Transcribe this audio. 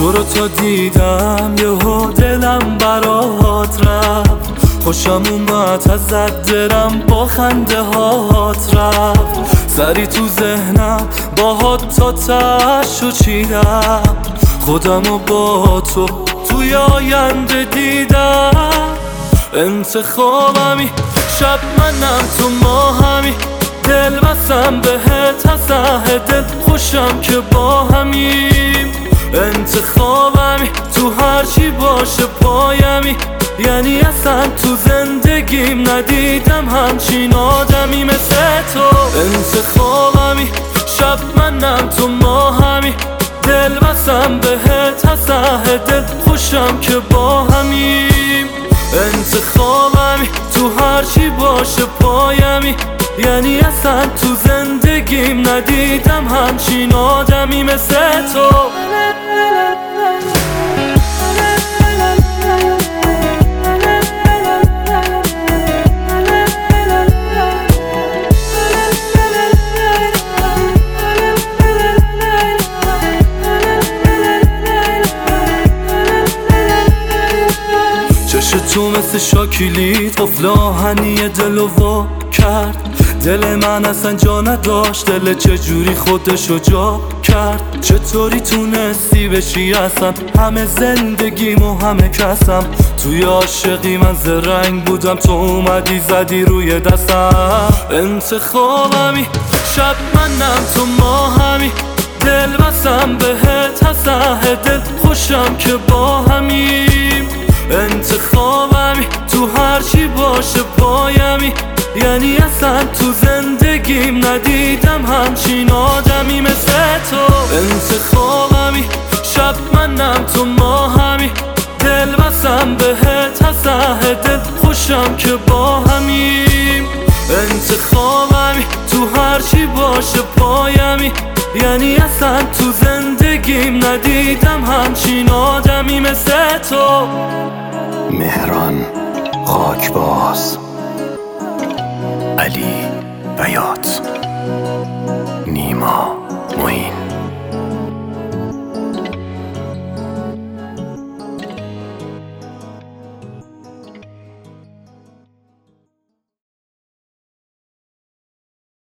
تو رو تا دیدم یهو دلم برات رفت، خوشم اومد ازت دلم با خنده هات رفت، سری تو ذهنم باهات تا تشو چیدم، خودمو با تو توی آینده دیدم. انتخابمی شب منم تو ما همی، دل بسم بهت از ته دل، خوشم که با همیم. انتخابمی تو هرچی باشه پایمی، یعنی اصلا تو زندگیم ندیدم همچین آدمی مثل تو. انتخابمی شب منم تو ما همی، دل بسم بهت از ته دل، خوشم که با همیم. انتخابمی تو هرچی باشه پایمی، یعنی اصلا تو زندگیم ندیدم همچین آدمی مثل تو. چش تو مثل شاکیلی قفل آهنی دلو وا کرد، دل من اصلا جا نداشت، دل چجوری خودشو جا کرد. چطوری تونستی بشی اصلا همه زندگیم و همه کسم، توی عاشقی من زرنگ بودم، تو اومدی زدی روی دستم. انتخابمی شب منم تو ما همی، دل بسم بهت از ته دل، خوشم که با همیم. انتخابمی تو هرچی باشه پایمی، یعنی اصلا تو زندگیم ندیدم همچین آدمی مثل تو. انتخابمی شب منم تو ما همی، دل بسم بهت از ته دل، خوشم که با همیم. انتخابمی تو هرچی باشه پایمی، یعنی اصلا تو زندگیم ندیدم همچین آدمی مثل تو. مهران خاکباز، علی بیات، نیما معین.